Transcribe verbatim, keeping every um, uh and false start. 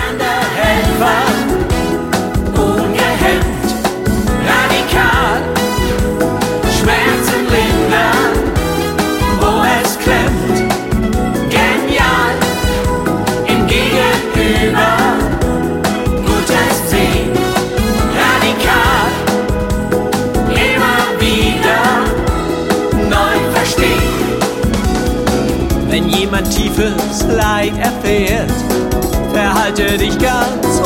einander helfen. Ungehemmt, radikal, Schmerzen lindern, wo es klemmt. Genial, im Gegenüber, Gutes sehen. Radikal, immer wieder neu verstehen. Wenn jemand tiefes Leid erfährt, verhalte dich ganz